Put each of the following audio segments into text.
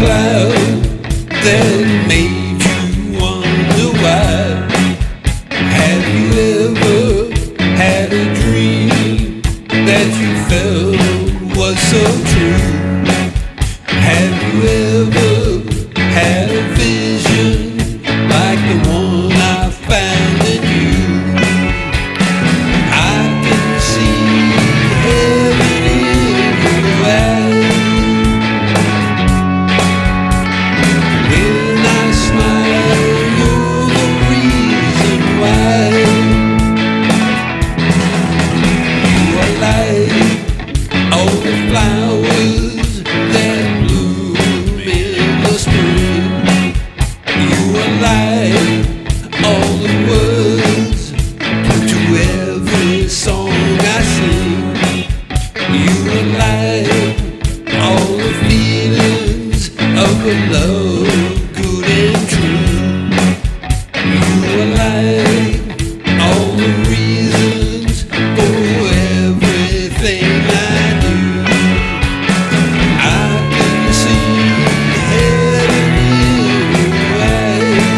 cloud that made you wonder why. Have you ever had a dream that you felt was so true? Have you ever had a vision like the one I found in you? I can see heaven in your eyes. When I smile, you're the reason why. You are like all the flowers that bloom in the spring. You are like all the words to every song I sing. You are like all the feelings of a love good and true. You are like all the reasons for everything I do. I can see heaven in your eyes.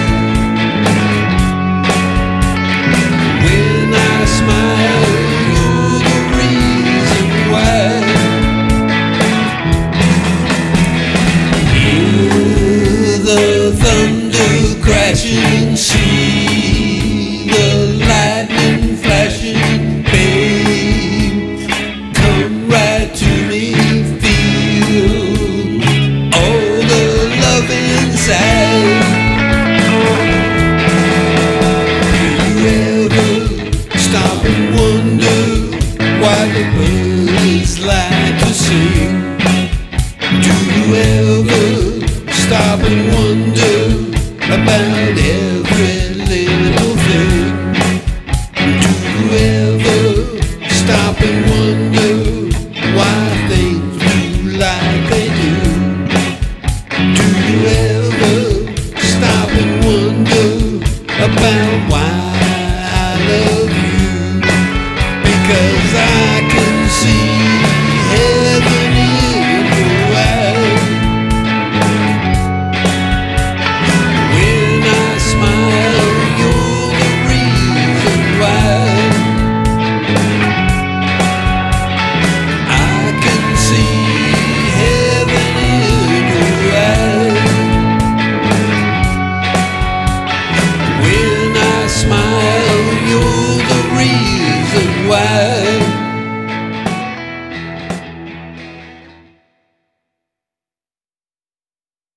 When I smile, you're the reason why. Hear the thunder crashing, see the lightning flashing, babe, come right to me, feel all the love inside. Do you ever stop and wonder why the birds like to sing? Do you ever stop and wonder about